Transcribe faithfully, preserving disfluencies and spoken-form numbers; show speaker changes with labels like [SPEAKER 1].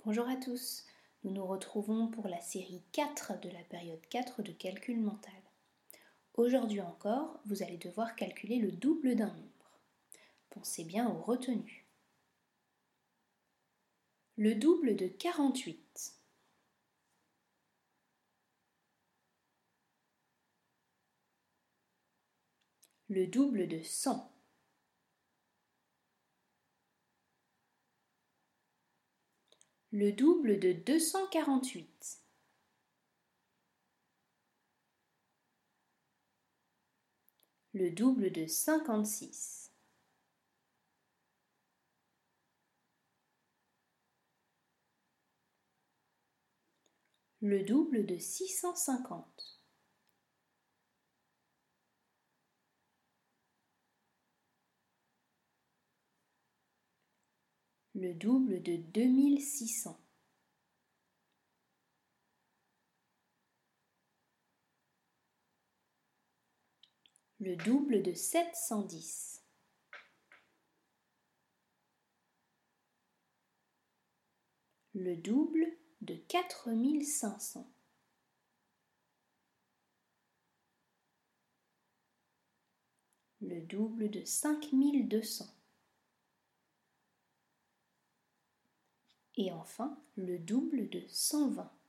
[SPEAKER 1] Bonjour à tous, nous nous retrouvons pour la série quatre de la période quatre de calcul mental. Aujourd'hui encore, vous allez devoir calculer le double d'un nombre. Pensez bien aux retenues. Le double de quarante-huit. Le double de cent. Le double de deux cent quarante-huit. Le double de cinquante-six. Le double de six cent cinquante. Le double de deux mille six cents. Le double de sept cent dix. Le double de quatre mille cinq cents. Le double de cinq mille deux cents. Et enfin, le double de cent vingt.